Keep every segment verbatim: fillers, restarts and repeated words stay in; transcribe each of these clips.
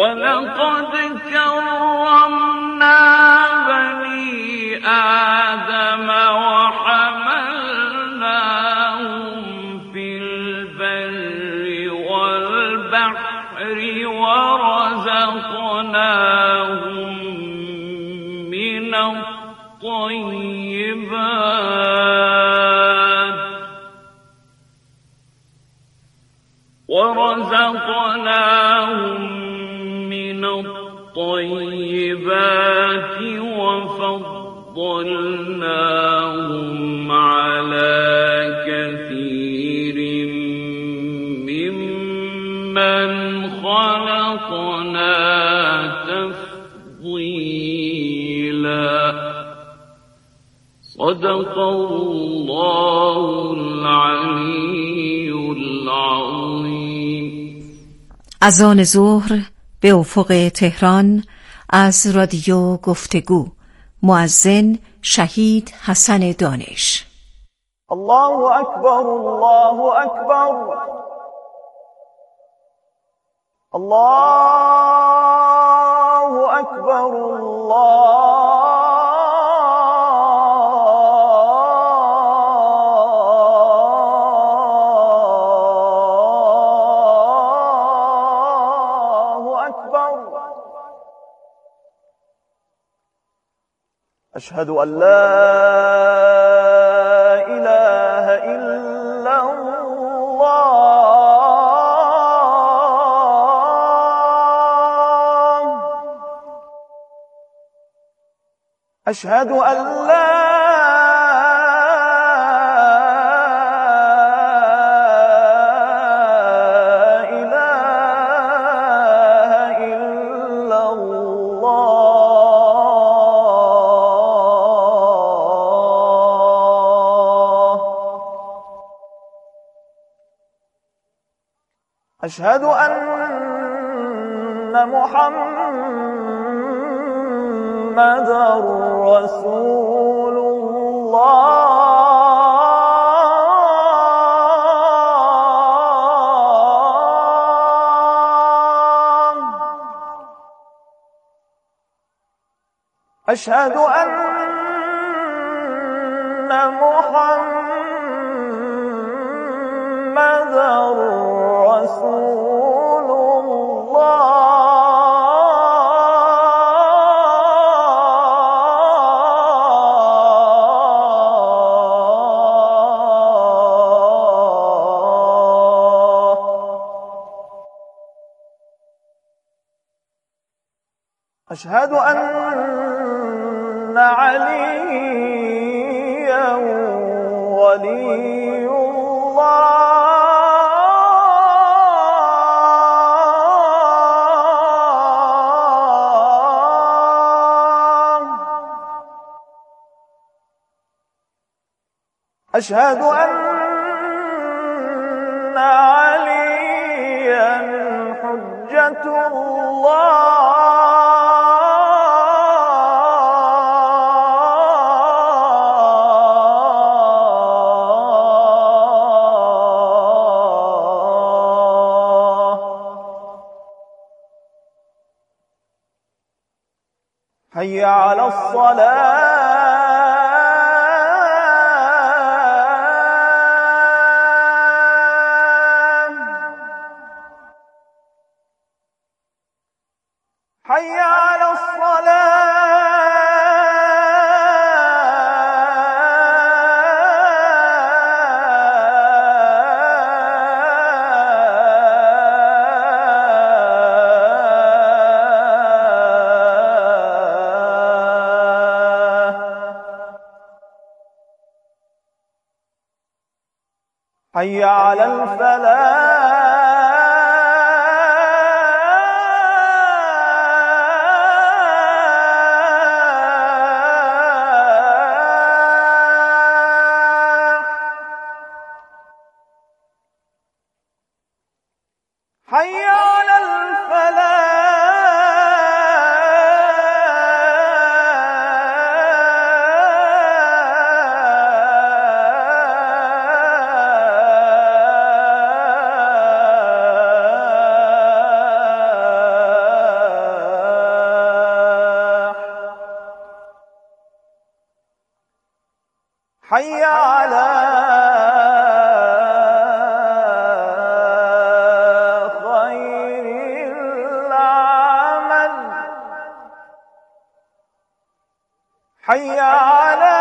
ولقد كرمنا بني آدم وحملناهم في البر والبحر ورزقناهم من الطيبات ورزقناهم من الطيبات وفضلناهم على كثير ممن خلقنا تفضيلا. صدق الله العلی العظیم. اذان ظهر به افق تهران از رادیو گفتگو. مؤذن شهید حسن دانش. الله اکبر، الله اکبر، الله اکبر، الله أشهد أن لا إله إلا الله، أشهد أن لا أشهد أن محمدًا رسول الله، أشهد أن محمدًا رسول الله. أشهد أن عليا ولي الله، أشهد أن عليا حجة الله، حي على الصلاة، حي على حي على الفلاح، حي على الفلاح. حي على خير العمل حي على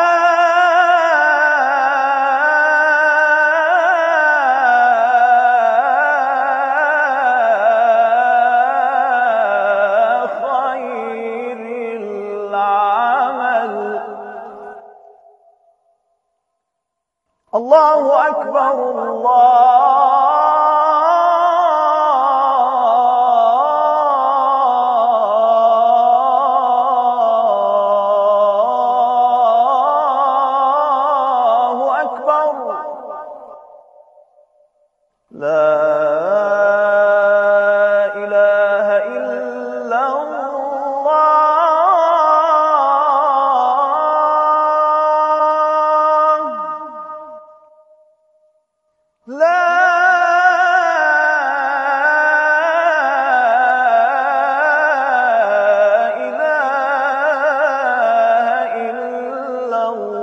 الله أكبر الله أكبر لا إله إلا الله لا إله إلا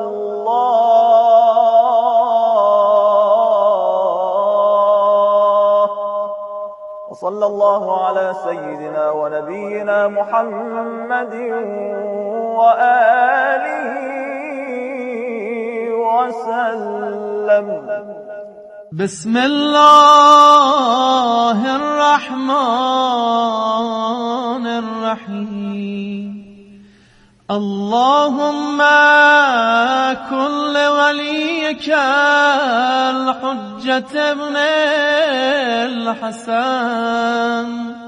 الله وصلى الله على سيدنا ونبينا محمد وآله وسلم بسم الله الرحمن الرحيم اللهم كن لوليك الحجة ابن الحسن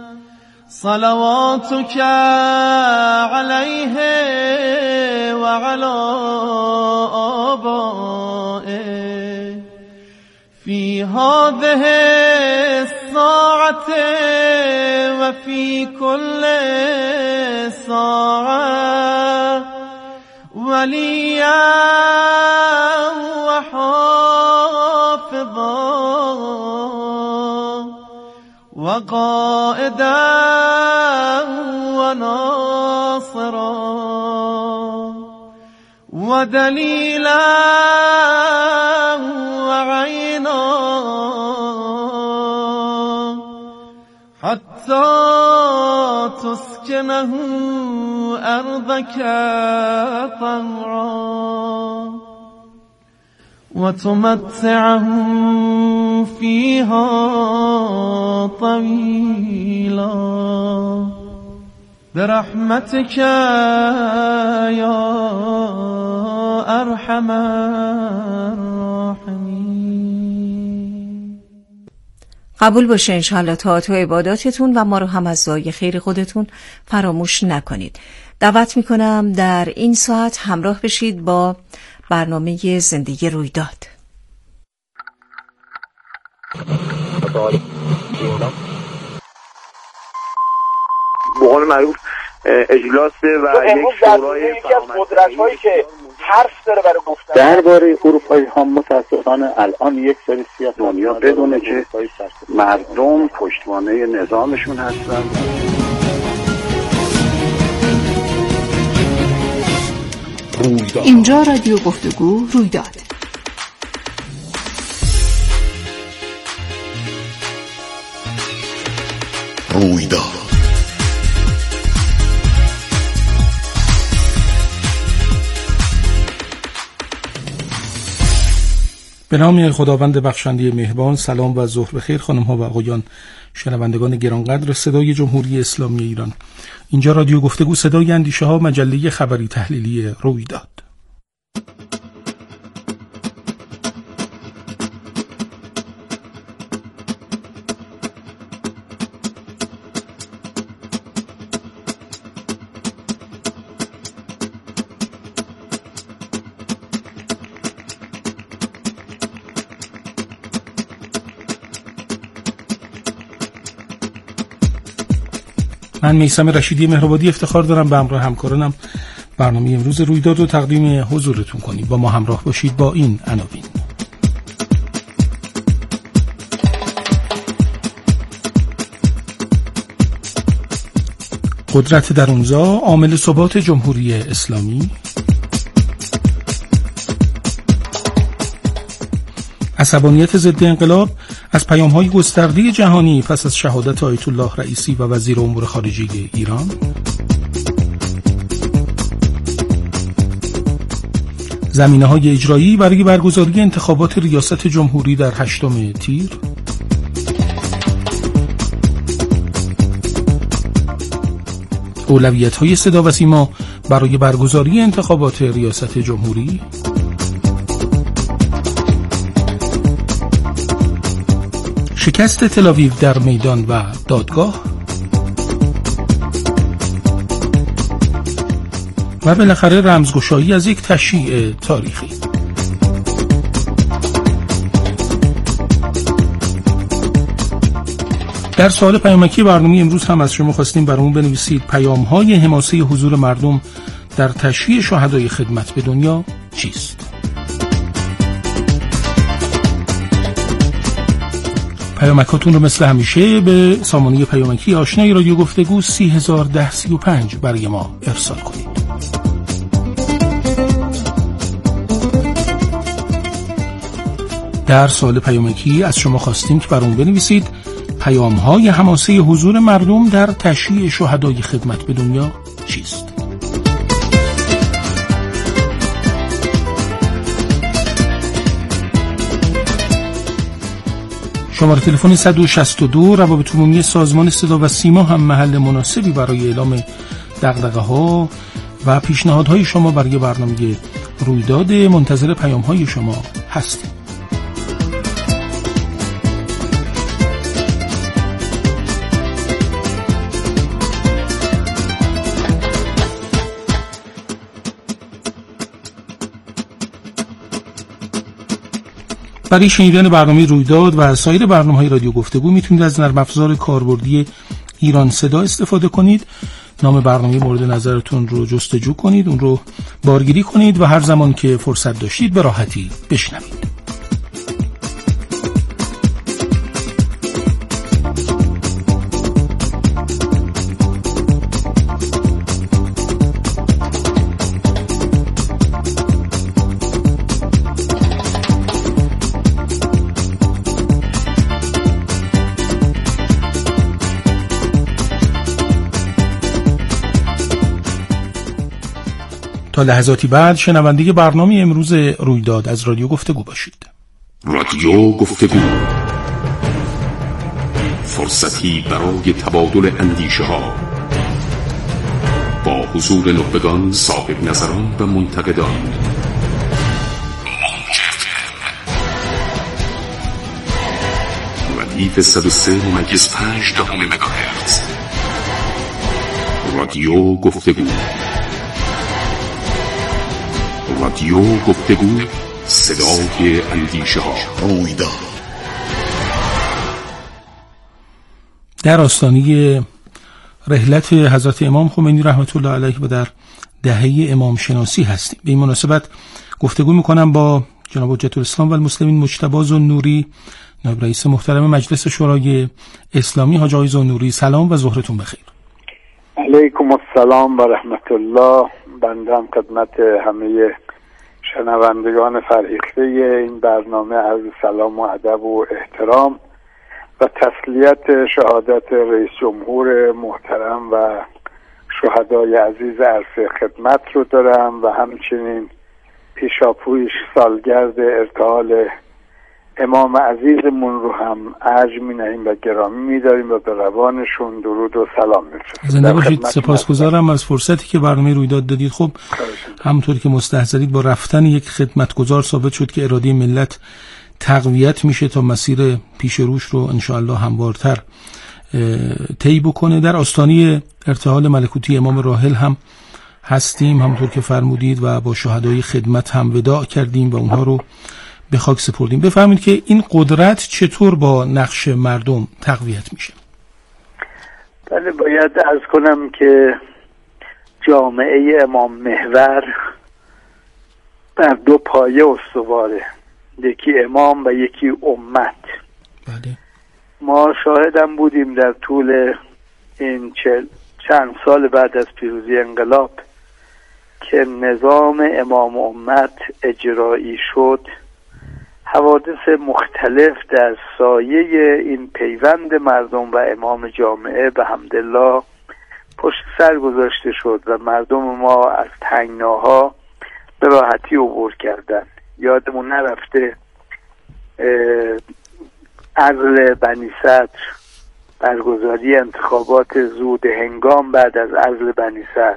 صلواتك عليه وعلى آبائه في هذه الساعة وفي كل ساعة وليا وحافظا وقائدا وناصرا ودليلا وعينا حتى تسكنه أرضك طوعا وتمتعه فيها طويلا برحمتك يا أرحم الراحمين. قبول باشه انشاءالله طاعت و عباداتتون و ما رو هم از دعای خیر خودتون فراموش نکنید. دعوت میکنم در این ساعت همراه بشید با برنامه زندگی رویداد. به قول معروف اجلاس و یک شورای یکی از قدرت‌هایی که حرف داره برای گفتن درباره اروپایی ها متاسفانه الان یک سری سیاست دنیا بدونه که مردم پشتوانه نظامشون هستن. اینجا رادیو گفتگو رویداد. رویداد به نام خداوند بخشنده مهربان. سلام و ظهر بخیر خانم ها و آقایان شنوندگان گرانقدر صدای جمهوری اسلامی ایران. اینجا رادیو گفتگو صدای اندیشه ها، مجله خبری تحلیلی رویداد. من میثم رشیدی مهرآبادی افتخار دارم به همراه همکارانم برنامه امروز رویداد رو تقدیم حضورتون کنیم. با ما همراه باشید با این عناوین. قدرت درونزا عامل ثبات جمهوری اسلامی. عصبانیت ضد انقلاب از پیام‌های گسترده جهانی پس از شهادت آیت الله رئیسی و وزیر امور خارجه ایران. زمینه‌های اجرایی برای برگزاری انتخابات ریاست جمهوری در هشتم تیر. اولویت‌های صدا و سیما برای برگزاری انتخابات ریاست جمهوری. شکست تل‌آویو در میدان و دادگاه. و بالاخره رمزگشایی از یک تشییع تاریخی. در سوال پیامکی برنامه امروز هم از شما خواستیم برامون بنویسید پیام‌های حماسه حضور مردم در تشییع شهدای خدمت به دنیا چیست؟ پیامکاتون رو مثل همیشه به سامانه پیامکی آشنای رادیو گفتگو سی هزار ده سی و پنج برای ما ارسال کنید. در سوال پیامکی از شما خواستیم که برامون بنویسید پیام‌های حماسه حضور مردم در تشییع شهدای خدمت به دنیا چیست؟ شماره تلفن صد و شصت و دو روابط عمومی سازمان صدا و سیما هم محل مناسبی برای اعلام دغدغه‌ها و پیشنهادهای شما برای برنامه رویداد. منتظر پیام‌های شما هستیم. برای شنیدن برنامه رویداد و سایر برنامه‌های رادیو گفتگو میتونید از نرم افزار کاربردی ایران صدا استفاده کنید. نام برنامه مورد نظرتون رو جستجو کنید، اون رو بارگیری کنید و هر زمان که فرصت داشتید به راحتی بشنوید. تا لحظاتی بعد شنونده برنامه امروز رویداد از رادیو گفتگو باشید. رادیو گفتگو، فرصتی برای تبادل اندیشه ها با حضور نخبگان، صاحب نظران و منتقدان. ردیف صد و سه ممیز پنج دهم مگاهرتز. رادیو گفتگو، رادیو گفتگو، صدای اندیشه ها. رویداد. در آستانه رحلت حضرت امام خمینی رحمت الله علیه و در دهه امام شناسی هستیم. به این مناسبت گفتگو میکنم با جناب حجت الاسلام و المسلمین مجتبی زنوری، نایب رئیس محترم مجلس شورای اسلامی. حاج آقای زنوری سلام و ظهرتون بخیر. علیکم السلام و رحمت الله. بنده هم خدمت همه شنوندگان فرهیخته این برنامه عرض سلام و ادب و احترام و تسلیت شهادت رئیس جمهور محترم و شهدای عزیز عرصه خدمت رو دارم و همچنین پیشاپویش سالگرد ارتحال امام عزیزمون رو هم ارج می‌نهیم و گرامی می‌داریم و به روانشون درود و سلام می‌فرستیم. زنده باشید. سپاسگزارم از فرصتی که برنامه رویداد دادید. خب همونطوری که مستحضرید با رفتن یک خدمتگزار ثابت شد که اراده ملت تقویت میشه تا مسیر پیش روش رو انشاءالله هموارتر طی بکنه. در آستانه ارتحال ملکوتی امام راحل هم هستیم همونطور که فرمودید و با شهدای خدمت هم وداع کردیم و اونها رو به خاک سپردیم. بفرمایید که این قدرت چطور با نقش مردم تقویت میشه؟ بله، باید عرض کنم که جامعه امام محور بر دو پایه استواره، یکی امام و یکی امت. بله. ما شاهدم بودیم در طول این چل چند سال بعد از پیروزی انقلاب که نظام امام امت اجرایی شد، حوادث مختلف در سایه این پیوند مردم و امام جامعه به حمدالله پشت سر گذاشته شد و مردم ما از تنگناها به راحتی عبور کردن. یادمون نرفته عزل بنی صدر، برگزاری انتخابات زود هنگام بعد از عزل بنی صدر،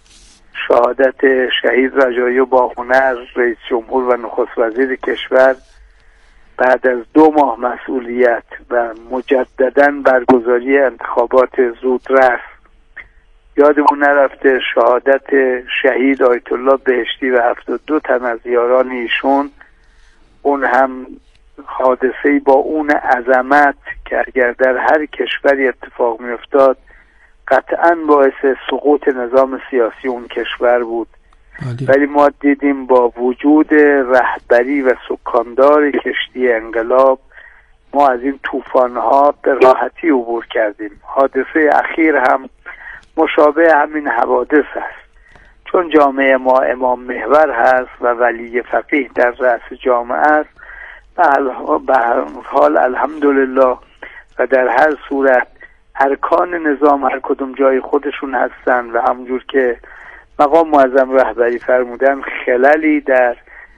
شهادت شهید رجایی باهنر رئیس جمهور و نخست وزیر کشور بعد از دو ماه مسئولیت و مجدداً برگزاری انتخابات زودرس. یادمون نرفته شهادت شهید آیت الله بهشتی و هفتاد و دو تن از یاران ایشون، اون هم حادثه‌ای با اون عظمت که اگر در هر کشوری اتفاق می افتاد قطعاً باعث سقوط نظام سیاسی اون کشور بود. عالی. ولی ما دیدیم با وجود رهبری و سکاندار کشتی انقلاب ما از این طوفان‌ها به راحتی عبور کردیم. حادثه اخیر هم مشابه همین حوادث است، چون جامعه ما امام محور هست و ولی فقیه در رأس جامعه است. به هر حال الحمدلله و در هر صورت ارکان نظام هر کدوم جای خودشون هستن و همونجور که مقام معظم رهبری فرمودن خللی در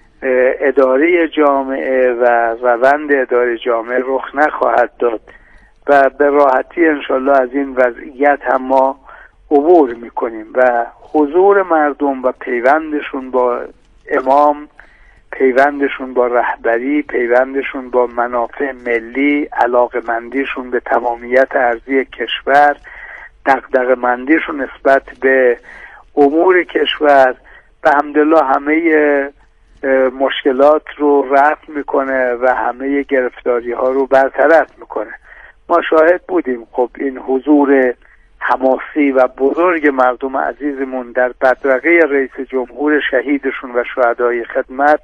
اداره جامعه و روند اداره جامعه رخ نخواهد داد و به راحتی انشالله از این وضعیت هم ما عبور میکنیم و حضور مردم و پیوندشون با امام، پیوندشون با رهبری، پیوندشون با منافع ملی، علاقه‌مندیشون به تمامیت ارضی کشور، دغدغه‌مندیشون نسبت به امور کشور به حمدالله همه مشکلات رو رفع میکنه و همه گرفتاری ها رو برطرف میکنه. ما شاهد بودیم خب این حضور حماسی و بزرگ مردم عزیزمون در بدرقه رئیس جمهور شهیدشون و شهدای خدمت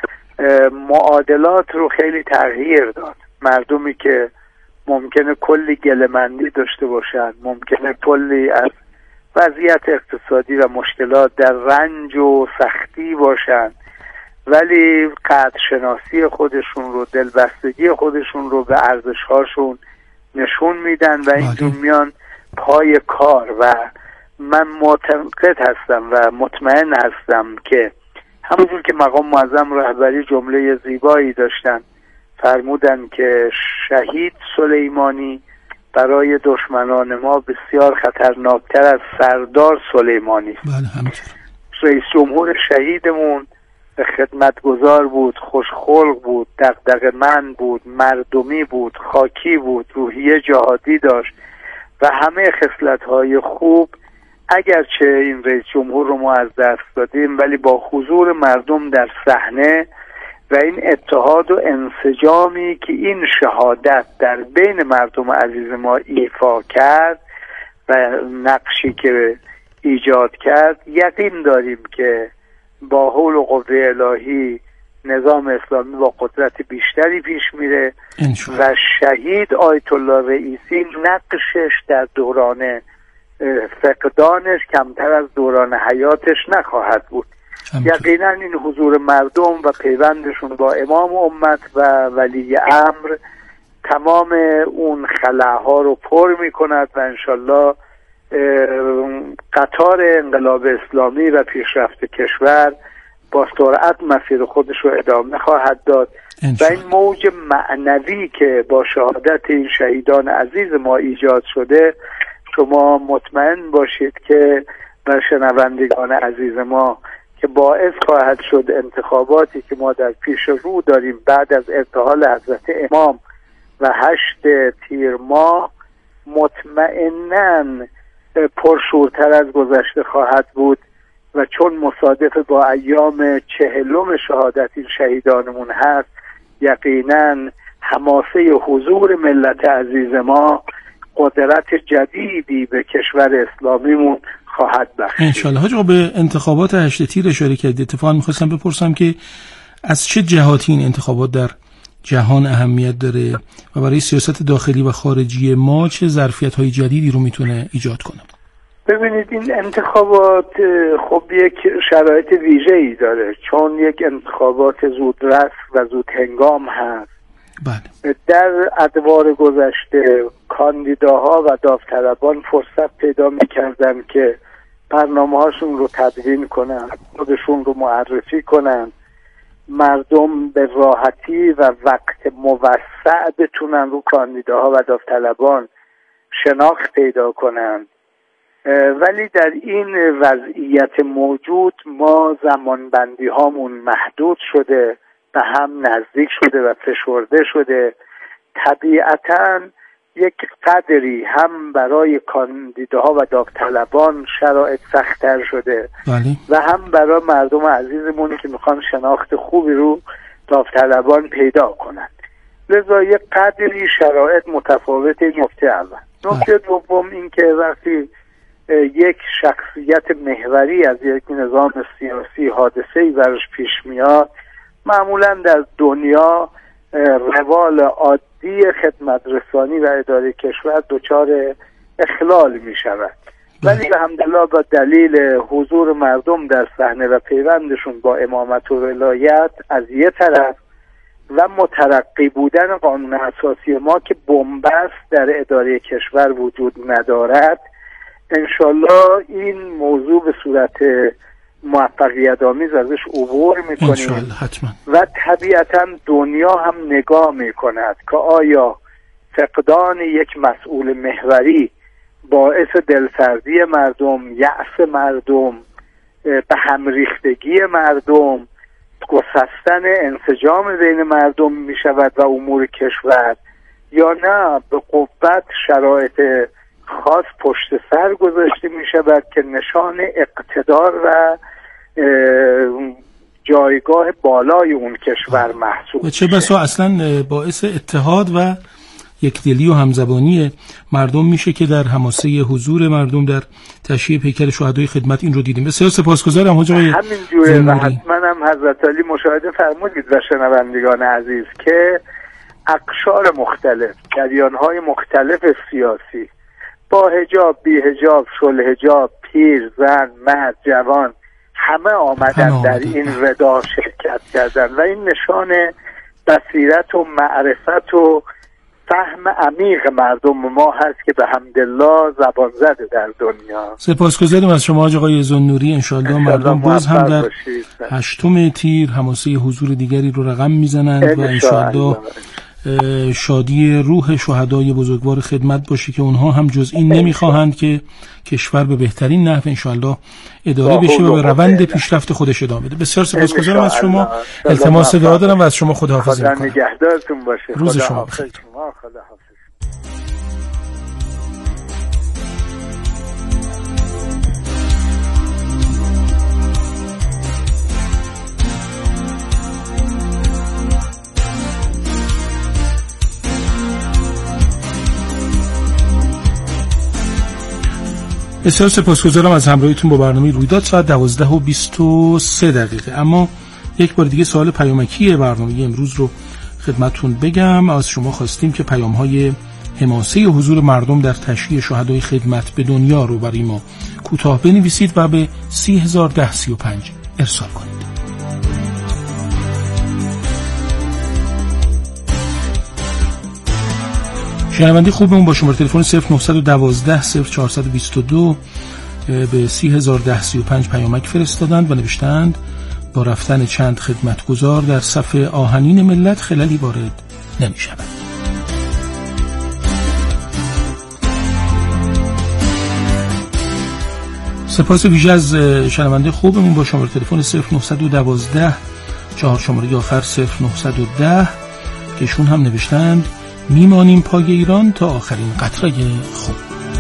معادلات رو خیلی تغییر داد. مردمی که ممکنه کلی گله‌مندی داشته باشن، ممکنه کلی از وضعیت اقتصادی و مشکلات در رنج و سختی باشن، ولی قدر شناسی خودشون رو، دلبستگی خودشون رو به ارزش‌هاشون نشون میدن و اینجور میان پای کار. و من معتقد هستم و مطمئن هستم که همونجور که مقام معظم رهبری جمله زیبایی داشتن، فرمودن که شهید سلیمانی برای دشمنان ما بسیار خطرناکتر از سردار سلیمانی است. بله همینطور. رئیس جمهور شهیدمون خدمتگزار بود، خوشخلق بود، دغدغه‌مند بود، مردمی بود، خاکی بود، روحیه جهادی داشت و همه خصلت‌های خوب. اگرچه این رئیس جمهور رو ما از دست دادیم ولی با حضور مردم در صحنه و این اتحاد و انسجامی که این شهادت در بین مردم عزیز ما ایفا کرد و نقشی که ایجاد کرد، یقین داریم که با حول و قوه الهی نظام اسلامی با قدرت بیشتری پیش میره و شهید آیت الله رئیسی نقشش در دوران فقدانش کمتر از دوران حیاتش نخواهد بود. یقینا این حضور مردم و پیوندشون با امام امت و ولی امر تمام اون خلاها رو پر میکند و انشالله قطار انقلاب اسلامی و پیشرفت کشور با سرعت مسیر خودش رو ادامه خواهد داد و این موج معنوی که با شهادت این شهیدان عزیز ما ایجاد شده، شما مطمئن باشید که بر شنوندگان عزیز ما که باعث خواهد شد انتخاباتی که ما در پیش رو داریم بعد از ارتحال حضرت امام و هشت تیر ماه مطمئناً پرشورتر از گذشته خواهد بود و چون مصادف با ایام چهلم شهادت این شهیدانمون هست، یقیناً حماسه حضور ملت عزیز ما قدرت جدیدی به کشور اسلامیمون خواهد بخشید. انشالله. حاج آقا به انتخابات هشت تیر اشاره کردید. اتفاقا میخواستم بپرسم که از چه جهاتی این انتخابات در جهان اهمیت داره و برای سیاست داخلی و خارجی ما چه ظرفیت‌های جدیدی رو میتونه ایجاد کنه؟ ببینید این انتخابات خب یک شرایط ویژه‌ای داره، چون یک انتخابات زودرس و زود هنگام هست. بله. در ادوار گذشته کاندیداها و داوطلبان فرصت پیدا می‌کردن که برنامه‌هاشون رو تدوین کنن، خودشون رو معرفی کنن، مردم به راحتی و وقت موسع بتونن رو کاندیداها و داوطلبان شناخت پیدا کنن. ولی در این وضعیت موجود ما زمانبندی هامون محدود شده، به هم نزدیک شده و فشرده شده. طبیعتاً یک قدری هم برای کاندیداها و داوطلبان شرایط سخت‌تر شده بله. و هم برای مردم عزیزمون که میخوان شناخت خوبی رو داوطلبان پیدا کنند. لذا یک قدری شرایط متفاوته. نکته اول. نکته دوم این که وقتی یک شخصیت محوری از یک نظام سیاسی حادثه‌ای برش پیش میاد، معمولا در دنیا روال عادی خدمت رسانی و اداره کشور دچار اخلال می شود. ولی الحمدلله با دلیل حضور مردم در صحنه و پیوندشون با امامت و ولایت از یک طرف و مترقی بودن قانون اساسی ما که بنبست در اداره کشور وجود ندارد، انشالله این موضوع به صورت موفقیت آمیز ازش عبور میکنیم و طبیعتا دنیا هم نگاه میکند که آیا فقدان یک مسئول محوری باعث دلسردی مردم، یأس مردم، به هم ریختگی مردم، گسستن انسجام بین مردم میشود و امور کشور، یا نه به قوت شرایط خاص پشت سر گذاشته می شود که نشان اقتدار و جایگاه بالای اون کشور محسوب و چه بسا اصلا باعث اتحاد و یکدلی و همزبانی مردم میشه که در حماسه حضور مردم در تشییع پیکر شهدای خدمت این رو دیدیم. بسیار سپاسگزارم حاج آقای همینجوره و حتما هم حضرت علی مشاهده فرمودید و شنوندگان عزیز که اقشار مختلف، جریان‌های مختلف سیاسی با حجاب، بی حجاب، شل حجاب، پیر، زن، مرد، جوان همه آمدن همه در این ودا شرکت کردن و این نشان بصیرت و معرفت و فهم عمیق مردم ما هست که به حمدالله زبان زده در دنیا. سپاسگزاریم از شما آقای ذوالنوری. انشالله مردم باز هم در هشتم تیر حماسه حضور دیگری رو رقم میزنند و انشالله شادی روح شهدای بزرگوار خدمت باشه که اونها هم جز این نمیخواهند که کشور به بهترین نحو انشالله اداره بشه و به روند پیشرفت خودش ادامه بده. بسیار سپاسگزارم از شما. التماس دعا دارم و از شما خداحافظی میکنم. خدا نگهدارتون باشه. روز شما بخیر. بسیار سپاسگزارم از همراهیتون با برنامه رویداد ساعت دوازده و بیست و سه دقیقه. اما یک بار دیگه سوال پیامکی برنامه امروز رو خدمتتون بگم. از شما خواستیم که پیام‌های حماسه حضور مردم در تشییع شهدای خدمت به دنیا رو برای ما کوتاه بنویسید و به سی هزار و ده سی و پنج ارسال کنید. شنونده خوبمون با شماره تلفن صفر نه یک دو صفر چهار دو دو به سی هزار و ده سی و پنج پیامک فرستادند و نوشتند با رفتن چند خدمتگزار در صف آهنین ملت خللی وارد نمی شود. سپاس ویژه از شنونده خوبمون با شماره تلفن صفر نه یک دو چهار شماره آخر صفر نه یک صفر که ایشون هم نوشتند میمانیم پای ایران تا آخرین قطره خون.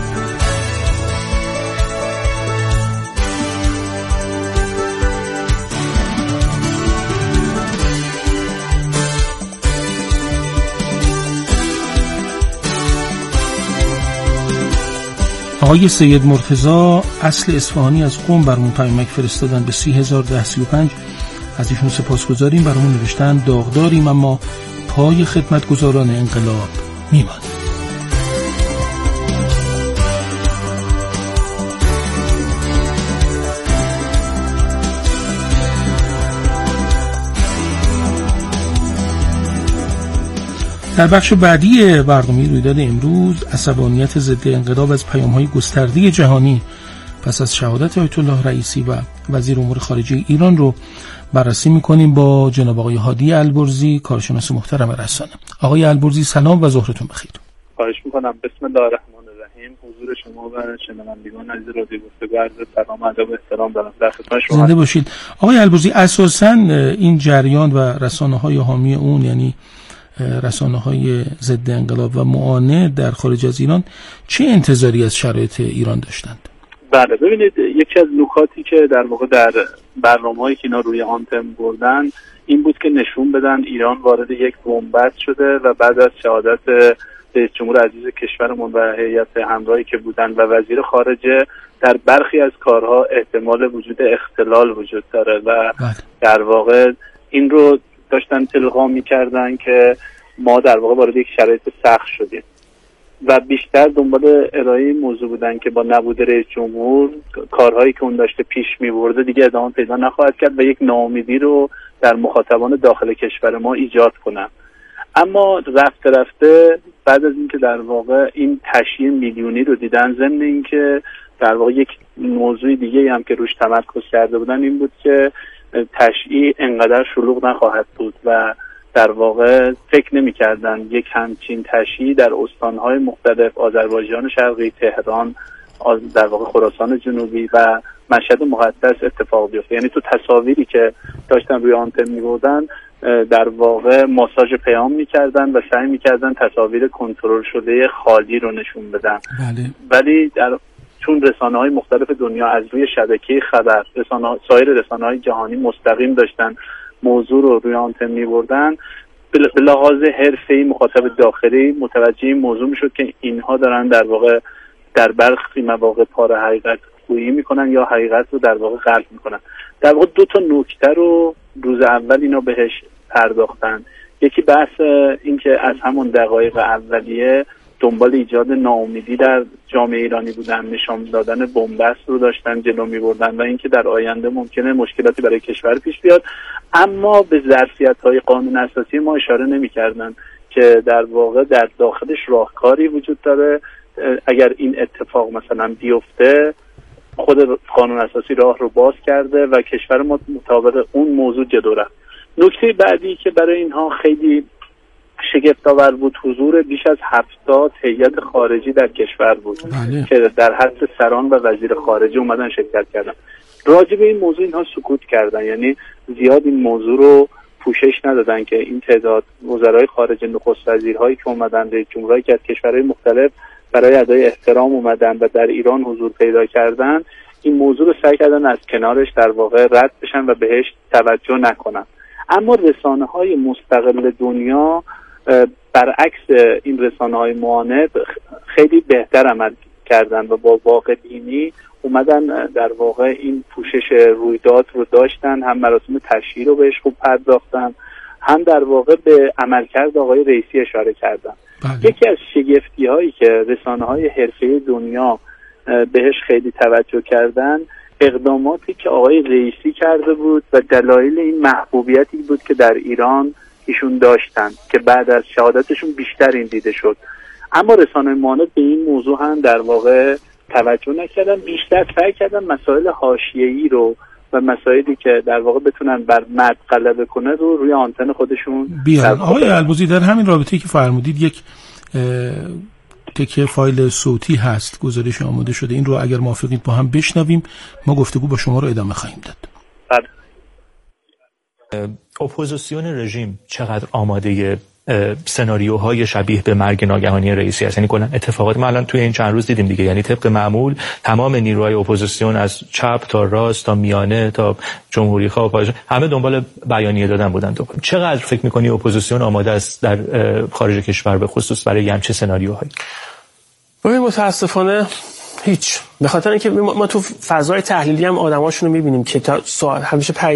آقای سید مرتضی اصل اصفهانی از قم برامون پیامک فرستادن به سی هزار و ده سی و پنج. از ایشون سپاسگزاریم. برامون نوشتن داغداریم اما پای خدمتگزاران انقلاب میمانیم. در بخش بعدی برنامه رویداد امروز عصبانیت ضد انقلاب از پیام‌های گسترده جهانی پس از شهادت آیت الله رئیسی و وزیر امور خارجه ایران رو بررسی می‌کنیم با جناب آقای هادی البرزی، کارشناس محترم رسانه. آقای البرزی سلام و ظهرتون بخیر. خواهش می‌کنم. بسم الله الرحمن الرحیم. حضور شما و شنوندگان عزیز رادیو گفتگو عرض سلام و ادب و احترام دارم. در خدمت شما. زنده باشید. آقای البرزی، اساساً این جریان و رسانه‌های حامی اون، یعنی رسانه‌های ضد انقلاب و معاند در خارج از ایران، چه انتظاری از شرایط ایران داشتند؟ بله، ببینید یکی از نکاتی که در واقع در برنامه‌هایی که اینا روی آنتن بردن این بود که نشون بدن ایران وارد یک بنبست شده و بعد از شهادت رئیس جمهور عزیز کشورمون و هیئت همراهی که بودن و وزیر خارجه در برخی از کارها احتمال وجود اختلال وجود داره و در واقع این رو داشتن القا می‌کردن که ما در واقع وارد یک شرایط سخت شدیم و بیشتر دنبال ارائه موضوع بودن که با نبود رئیس جمهور کارهایی که اون داشته پیش می‌برده دیگه ادامه پیدا نخواهد کرد و یک ناامیدی رو در مخاطبان داخل کشور ما ایجاد کنن. اما رفته رفته بعد از اینکه در واقع این تشییع میلیونی رو دیدن، ضمن اینکه در واقع یک موضوع دیگه هم که روش تمرکز کرده بودن این بود که تشییع انقدر شلوغ نخواهد بود و در واقع فکر نمی‌کردن یک همچین تشییع در استان‌های مختلف، آذربایجان شرقی، تهران، در واقع خراسان جنوبی و مشهد مقدس اتفاق بیفته. یعنی تو تصاویری که داشتن روی آنتن می‌بردن در واقع ماساژ پیام می‌کردن و سعی می‌کردن تصاویر کنترل شده خالی رو نشون بدن. بله. ولی در چون رسانه‌های مختلف دنیا از روی شبکه خبر، رسانه سایر رسانه‌های جهانی مستقیم داشتن موضوع رو روی آنتن می‌بردن، به لحاظ حرفه‌ای مخاطب داخلی متوجه این موضوع می‌شد که اینها دارن در واقع در برخی مواقع پاره حقیقت گویی می‌کنن یا حقیقت رو در واقع غلط می‌کنن. در واقع دو تا نکته رو روز اول اینا بهش پرداختن. یکی بحث این که از همون دقایق اولیه دنبال ایجاد ناامیدی در جامعه ایرانی بودن، نشان دادن بنبست رو داشتن جلو می‌بردن و اینکه در آینده ممکنه مشکلاتی برای کشور پیش بیاد، اما به ظرفیت‌های قانون اساسی ما اشاره نمی‌کردن که در واقع در داخلش راهکاری وجود داره. اگر این اتفاق مثلا بیفته خود قانون اساسی راه رو باز کرده و کشور ما مطابق اون موضوع جلو رفت. نکته بعدی که برای اینها خیلی شگفت‌آور بود حضور بیش از هفتاد هیئت خارجی در کشور بود. بله. که در حد سران و وزیر خارجه اومدن شرکت کردن. راجع به این موضوع اینها سکوت کردن، یعنی زیاد این موضوع رو پوشش ندادن که این تعداد وزرای خارجه، نخست وزیرهایی که اومدن، رئیس جمهورایی که از کشورهای مختلف برای ادای احترام اومدن و در ایران حضور پیدا کردن، این موضوع رو سعی کردن از کنارش در واقع رد بشن و بهش توجه نکنن. اما رسانه‌های مستقل دنیا برعکس این رسانه‌های معاند خیلی بهتر عمل کردن و با واقع بینی اومدن در واقع این پوشش رویداد رو داشتن، هم مراسم تشییع رو بهش خوب پرداختن، هم در واقع به عملکرد آقای رئیسی اشاره کردن. بله. یکی از شگفتی‌هایی که رسانه‌های حرفه‌ای دنیا بهش خیلی توجه کردن اقداماتی که آقای رئیسی کرده بود و دلایل این محبوبیتی بود که در ایران ایشون داشتن که بعد از شهادتشون بیشتر این دیده شد. اما رسانه‌های معاند به این موضوع هم در واقع توجه نکردن، بیشتر سعی کردن مسائل حاشیه‌ای رو و مسائلی که در واقع بتونن بر مد غلبه کنه رو روی آنتن خودشون بیارن. آقای البرزی، در همین رابطه که فرمودید یک تکه فایل صوتی هست، گزارش آماده شده، این رو اگر موافقید با هم بشنویم، ما گفتگو با شما رو ادامه خواهیم داد. بله. اپوزیسیون رژیم چقدر آماده سناریوهای شبیه به مرگ ناگهانی رئیسی است؟ یعنی کلا اتفاقات ما الان توی این چند روز دیدیم دیگه، یعنی طبق معمول تمام نیروهای اپوزیسیون از چپ تا راست تا میانه تا جمهوری خواه همه دنبال بیانیه دادن بودن. چقدر فکر می‌کنی اپوزیسیون آماده است در خارج کشور به خصوص برای همچین سناریوهایی؟ ببین متاسفانه هیچ، به خاطر اینکه ما تو فضای تحلیلی هم آدماشون رو می‌بینیم که تا همیشه